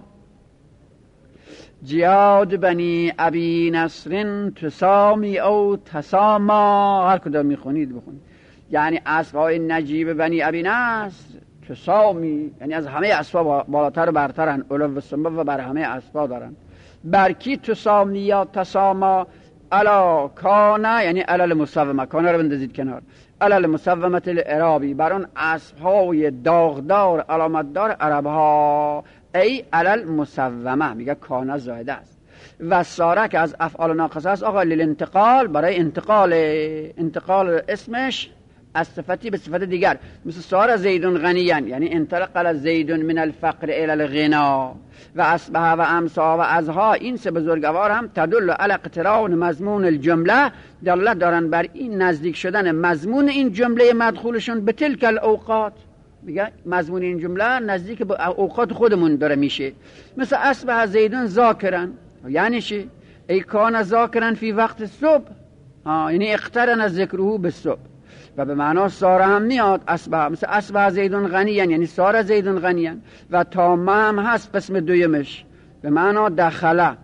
جیاد بنی ابی نصرن تسامی او تساما، هر کدام میخونید بخونید. یعنی اسبهای نجیب بنی ابی نصر تسامی، یعنی از همه اسبا بالاتر و برترن، علو و سمو و بر همه اسبا دارن. برکی تسامی یا تساما، الا کانه یعنی علل مسومه، کانه رو بندازید کنار، علل مسومت العرابی، بر اون اسبهای داغدار علامتدار عرب ها، ای علل مسومه، میگه کانه زائده است. و ساره که از افعال ناقصه است آقا للانتقال، برای انتقال، انتقال اسمش از صفتی به صفت دیگر، مثل ساره زیدون غنیان یعنی انتقل زیدون من الفقر الى الغنا. و اصبح و امسا و ازها، این سه بزرگوار هم تدل علی اقتران مضمون الجمله، دلالت دارن بر این نزدیک شدن مضمون این جمله مدخولشون به تلک الاوقات، میگه مضمون این جمله نزدیک به اوقات خودمون داره میشه. مثل اصبح زیدون ذاکرن، یعنی چی؟ ای کان ذاکرن فی وقت صبح، یعنی اقترن ذکره به صبح. و به معنا ساره هم میاد اصبح، مثل اصبح زیدون غنیان یعنی ساره زیدون غنیان. و تامه هم هست قسم دویمش به معنا دخله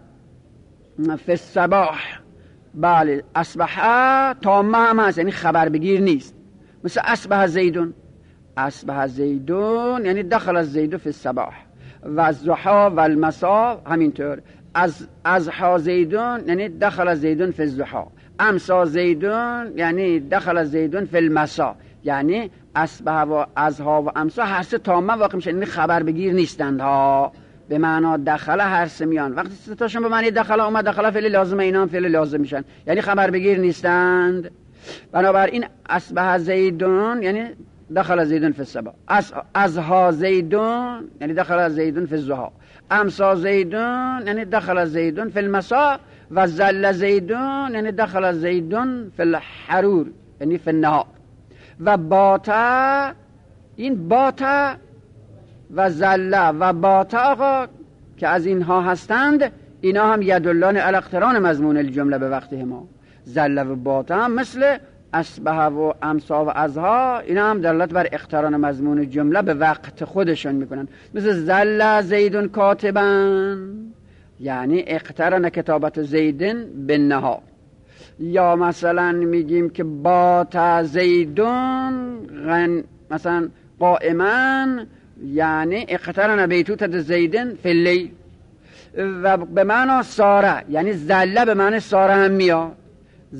فی الصباح، بله اصبح تامه هم هست یعنی خبر بگیر نیست، مثل اصبح زیدون، اصبح زیدون یعنی دخل زیدون فی الصباح. و الضحا و المسا همینطور، از ازحا زیدون یعنی دخل زیدون فی الضحا، امسا زیدون یعنی دخل زیدون فی المسا، یعنی اصبح و ازها و امسا هر سه تامه واقع میشن، یعنی خبر بگیر نیستند ها، به معنا دخل هر سه میان. وقتی سه تاشون به معنی دخل اومد، دخل فعل لازمه، اینا هم فعل لازم میشن، یعنی خبر بگیر نیستند. بنابراین اصبح زیدون یعنی دخل زیدون فی الصباح، ازها زیدون یعنی دخل زیدون فی الضحا، امسا زیدون یعنی دخل زیدون فی المسا، و زل زیدون یعنی دخل زیدون فی الحرور یعنی فی النهار. و باتا، این باتا و زله و باتا آقا که از اینها هستند، اینا هم یدلان علی اقتران مضمون الجمله به وقت ما. زله و باتا هم مثل اصبح و امسا و ازها، اینا هم دلالت بر اقتران مضمون جمله به وقت خودشون میکنن، مثل زل زیدون کاتبن یعنی اقترن کتابت زیدن به نهار. یا مثلا میگیم که بات زیدون غن مثلا قائما یعنی اقترن بیتوتت زیدن فی اللیل. و به معنی ساره یعنی زله به معنی ساره هم میاد،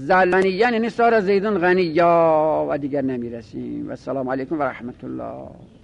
زلنیان یعنی ساره زیدون غنیا. و دیگر نمیرسیم. و السلام علیکم و رحمت الله.